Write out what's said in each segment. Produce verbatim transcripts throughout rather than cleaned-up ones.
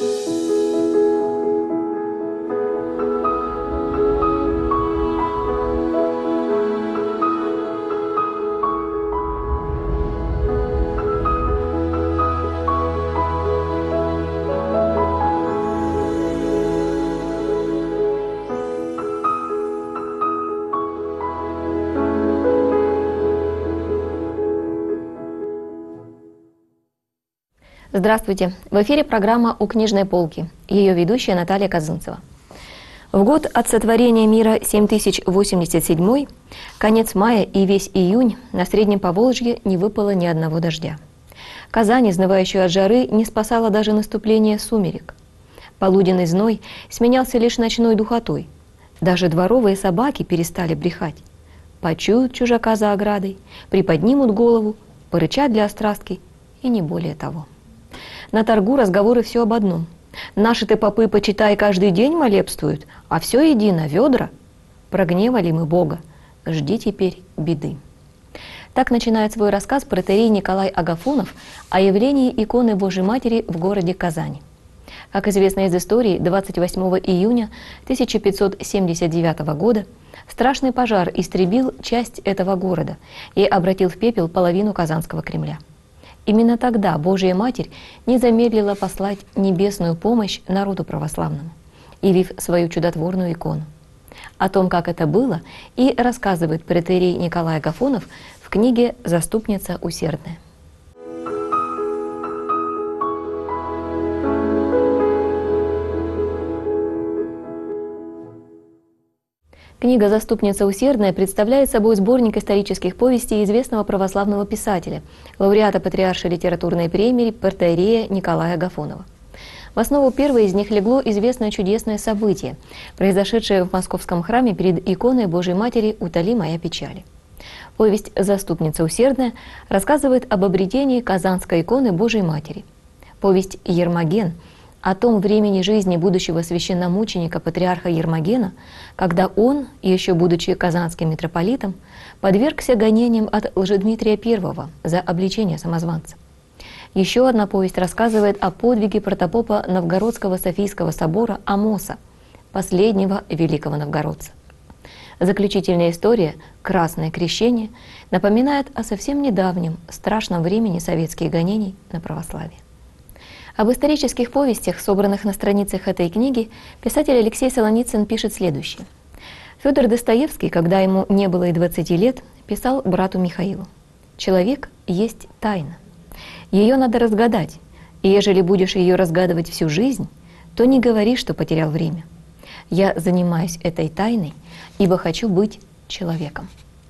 Здравствуйте! В эфире программа «У книжной полки». Ее ведущая Наталья Казынцева. В год от сотворения мира семь тысяч восемьдесят седьмой, конец мая и весь июнь на Среднем Поволжье не выпало ни одного дождя. Казань, изнывающую от жары, не спасала даже наступление сумерек. Полуденный зной сменялся лишь ночной духотой. Даже дворовые собаки перестали брехать. Почуют чужака за оградой, приподнимут голову, порычат для острастки и не более того. На торгу разговоры все об одном. Наши-то попы, почитай, каждый день молебствуют, а все едино, ведра. Прогневали мы Бога, жди теперь беды. Так начинает свой рассказ протоиерей Николай Агафонов о явлении иконы Божией Матери в городе Казани. Как известно из истории, двадцать восьмого июня тысяча пятьсот семьдесят девятого года страшный пожар истребил часть этого города и обратил в пепел половину Казанского Кремля. Именно тогда Божья Матерь не замедлила послать небесную помощь народу православному, явив свою чудотворную икону. О том, как это было, и рассказывает протоиерей Николай Агафонов в книге «Заступница усердная». Книга «Заступница усердная» представляет собой сборник исторических повестей известного православного писателя, лауреата Патриаршей литературной премии протоиерея Николая Агафонова. В основу первой из них легло известное чудесное событие, произошедшее в Московском храме перед иконой Божией Матери «Утоли моя печали». Повесть «Заступница усердная» рассказывает об обретении Казанской иконы Божией Матери. Повесть «Ермоген» о том времени жизни будущего священномученика патриарха Ермогена, когда он, еще будучи казанским митрополитом, подвергся гонениям от Лжедмитрия I за обличение самозванца. Еще одна повесть рассказывает о подвиге протопопа Новгородского Софийского собора Амоса, последнего великого новгородца. Заключительная история «Красное крещение» напоминает о совсем недавнем страшном времени советских гонений на православие. Об исторических повестях, собранных на страницах этой книги, писатель Алексей Солоницын пишет следующее. Федор Достоевский, когда ему не было и двадцати лет, писал брату Михаилу: «Человек есть тайна. Ее надо разгадать, и ежели будешь ее разгадывать всю жизнь, то не говори, что потерял время. Я занимаюсь этой тайной, ибо хочу быть человеком».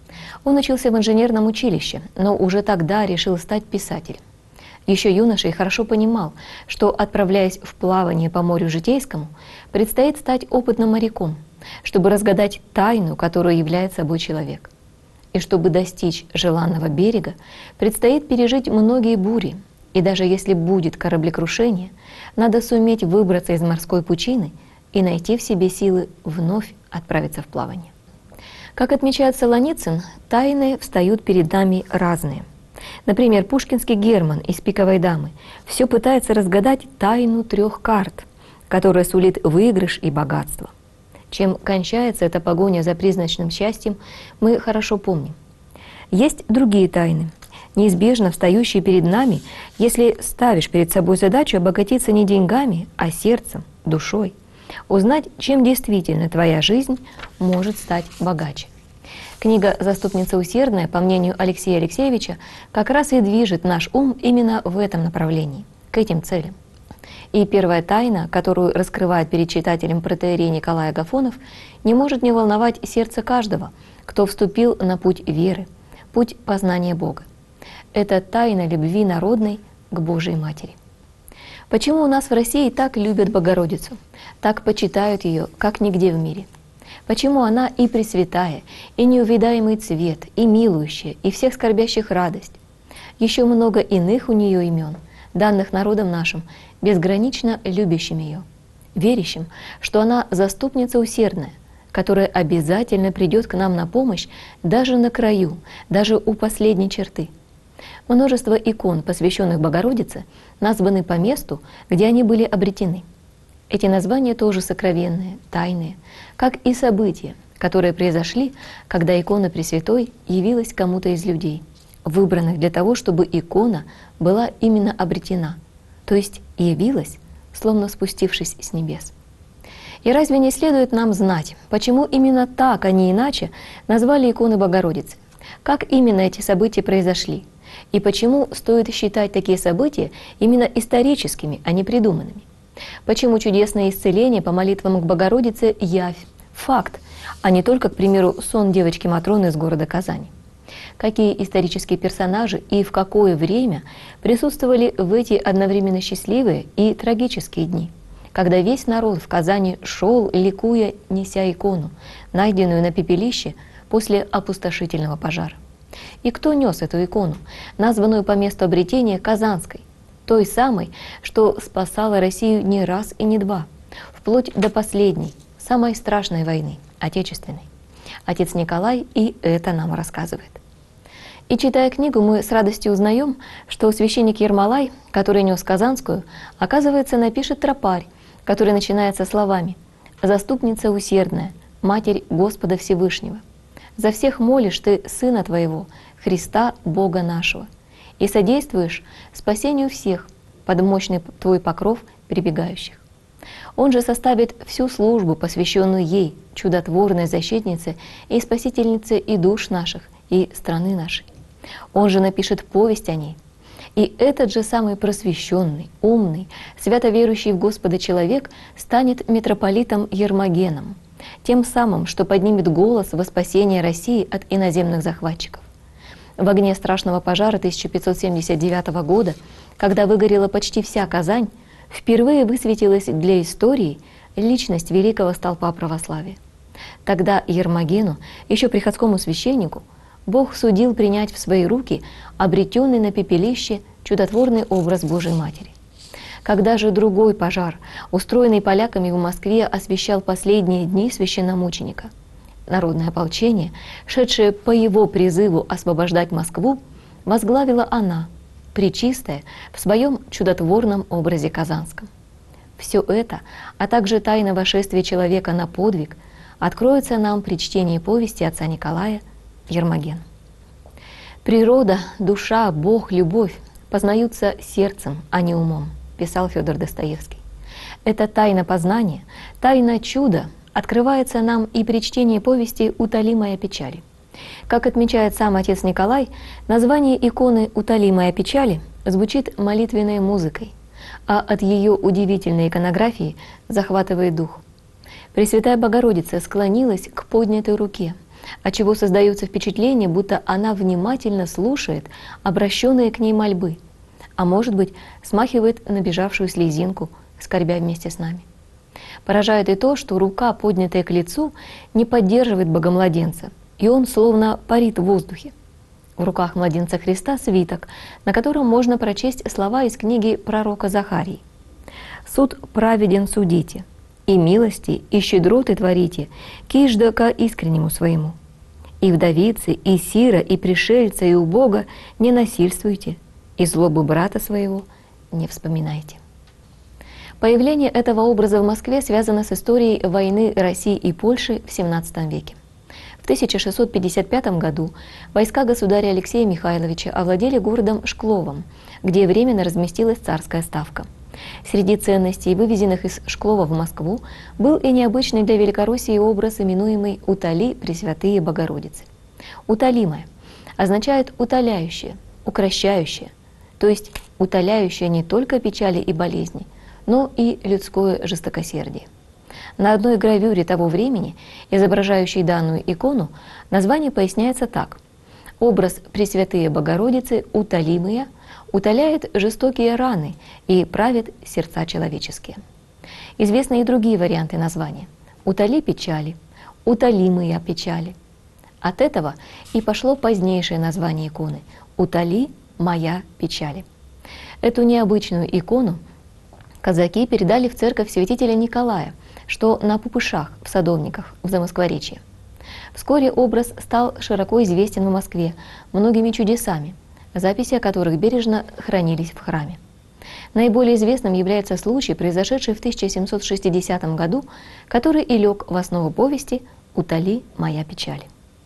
Он учился в инженерном училище, но уже тогда решил стать писателем. Еще юношей хорошо понимал, что, отправляясь в плавание по морю житейскому, предстоит стать опытным моряком, чтобы разгадать тайну, которую является собой человек. И чтобы достичь желанного берега, предстоит пережить многие бури, и даже если будет кораблекрушение, надо суметь выбраться из морской пучины и найти в себе силы вновь отправиться в плавание. Как отмечает Солоницын, тайны встают перед нами разные. Например, пушкинский Герман из «Пиковой дамы» все пытается разгадать тайну трех карт, которая сулит выигрыш и богатство. Чем кончается эта погоня за призрачным счастьем, мы хорошо помним. Есть другие тайны, неизбежно встающие перед нами, если ставишь перед собой задачу обогатиться не деньгами, а сердцем, душой, узнать, чем действительно твоя жизнь может стать богаче. Книга «Заступница усердная», по мнению Алексея Алексеевича, как раз и движет наш ум именно в этом направлении, к этим целям. И первая тайна, которую раскрывает перед читателем протоиерей Николай Агафонов, не может не волновать сердце каждого, кто вступил на путь веры, путь познания Бога. Это тайна любви народной к Божией Матери. Почему у нас в России так любят Богородицу, так почитают ее, как нигде в мире? Почему она и пресвятая, и неувидаемый цвет, и милующая, и всех скорбящих радость? Еще много иных у нее имен, данных народом нашим, безгранично любящим ее, верящим, что она заступница усердная, которая обязательно придет к нам на помощь даже на краю, даже у последней черты. Множество икон, посвященных Богородице, названы по месту, где они были обретены. Эти названия тоже сокровенные, тайные, как и события, которые произошли, когда икона Пресвятой явилась кому-то из людей, выбранных для того, чтобы икона была именно обретена, то есть явилась, словно спустившись с небес. И разве не следует нам знать, почему именно так, а не иначе, назвали иконы Богородицы? Как именно эти события произошли? И почему стоит считать такие события именно историческими, а не придуманными? Почему чудесное исцеление по молитвам к Богородице – явь, факт, а не только, к примеру, сон девочки Матроны из города Казани? Какие исторические персонажи и в какое время присутствовали в эти одновременно счастливые и трагические дни, когда весь народ в Казани шел, ликуя, неся икону, найденную на пепелище после опустошительного пожара? И кто нес эту икону, названную по месту обретения Казанской, той самой, что спасала Россию не раз и не два, вплоть до последней, самой страшной войны, Отечественной? Отец Николай и это нам рассказывает. И читая книгу, мы с радостью узнаем, что священник Ермолай, который нес Казанскую, оказывается, напишет тропарь, который начинается словами: «Заступница усердная, Матерь Господа Всевышнего, за всех молишь Ты Сына Твоего, Христа Бога нашего, и содействуешь спасению всех под мощный Твой покров прибегающих». Он же составит всю службу, посвященную ей, чудотворной защитнице и спасительнице и душ наших, и страны нашей. Он же напишет повесть о ней. И этот же самый просвещенный, умный, свято верующий в Господа человек станет митрополитом Ермогеном, тем самым, что поднимет голос во спасение России от иноземных захватчиков. В огне страшного пожара тысяча пятьсот семьдесят девятого года, когда выгорела почти вся Казань, впервые высветилась для истории личность великого столпа православия. Тогда Ермогену, еще приходскому священнику, Бог судил принять в свои руки обретенный на пепелище чудотворный образ Божией Матери. Когда же другой пожар, устроенный поляками в Москве, освещал последние дни священномученика, народное ополчение, шедшее по его призыву освобождать Москву, возглавила она, Пречистая, в своем чудотворном образе казанском. Все это, а также тайна вошествия человека на подвиг, откроется нам при чтении повести отца Николая «Ермоген». «Природа, душа, Бог, любовь познаются сердцем, а не умом», писал Федор Достоевский. Эта тайна познания, тайна чуда открывается нам и при чтении повести «Утоли моя печали». Как отмечает сам отец Николай, название иконы «Утоли моя печали» звучит молитвенной музыкой, а от ее удивительной иконографии захватывает дух. Пресвятая Богородица склонилась к поднятой руке, отчего создается впечатление, будто она внимательно слушает обращенные к ней мольбы, а может быть, смахивает набежавшую слезинку, скорбя вместе с нами. Поражает и то, что рука, поднятая к лицу, не поддерживает Богомладенца, и он словно парит в воздухе. В руках младенца Христа свиток, на котором можно прочесть слова из книги пророка Захарии. «Суд праведен судите, и милости, и щедроты творите, кижда ко искреннему своему. И вдовицы, и сира, и пришельца, и убога не насильствуйте, и злобу брата своего не вспоминайте». Появление этого образа в Москве связано с историей войны России и Польши в семнадцатом веке. В тысяча шестьсот пятьдесят пятом году войска государя Алексея Михайловича овладели городом Шкловом, где временно разместилась царская ставка. Среди ценностей, вывезенных из Шклова в Москву, был и необычный для Великороссии образ, именуемый «Утоли Пресвятые Богородицы». «Утолимая» означает «утоляющая», «укращающая», то есть утоляющая не только печали и болезни, но и людское жестокосердие. На одной гравюре того времени, изображающей данную икону, название поясняется так: «Образ Пресвятые Богородицы, утолимые, утоляет жестокие раны и правит сердца человеческие». Известны и другие варианты названия: «Утоли печали», «Утолимые печали». От этого и пошло позднейшее название иконы «Утоли моя печали». Эту необычную икону казаки передали в церковь святителя Николая, что на Пупышах в Садовниках в Замоскворечье. Вскоре образ стал широко известен в Москве многими чудесами, записи о которых бережно хранились в храме. Наиболее известным является случай, произошедший в тысяча семьсот шестидесятом году, который и лег в основу повести «Утоли моя печаль».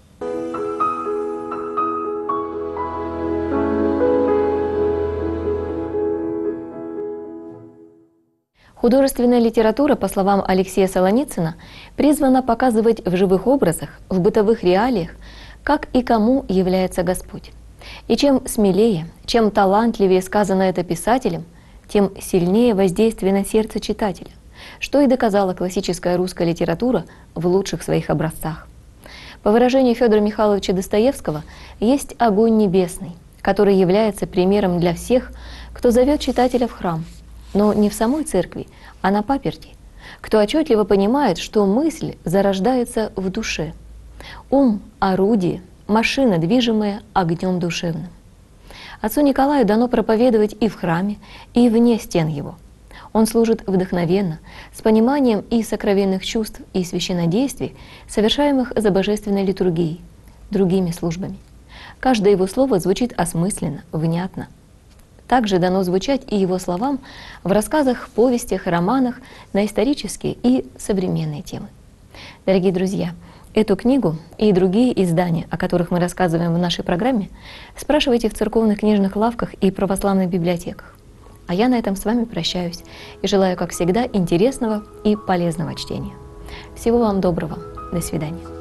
Художественная литература, по словам Алексея Солоницына, призвана показывать в живых образах, в бытовых реалиях, как и кому является Господь. И чем смелее, чем талантливее сказано это писателем, тем сильнее воздействие на сердце читателя, что и доказала классическая русская литература в лучших своих образцах. По выражению Федора Михайловича Достоевского, есть огонь небесный, который является примером для всех, кто зовет читателя в храм, но не в самой церкви, а на паперти, кто отчетливо понимает, что мысль зарождается в душе. Ум — орудие, машина, движимая огнем душевным. Отцу Николаю дано проповедовать и в храме, и вне стен его. Он служит вдохновенно, с пониманием и сокровенных чувств, и священнодействий, совершаемых за божественной литургией, другими службами. Каждое его слово звучит осмысленно, внятно. Также дано звучать и его словам в рассказах, повестях, романах на исторические и современные темы. Дорогие друзья, эту книгу и другие издания, о которых мы рассказываем в нашей программе, спрашивайте в церковных книжных лавках и православных библиотеках. А я на этом с вами прощаюсь и желаю, как всегда, интересного и полезного чтения. Всего вам доброго. До свидания.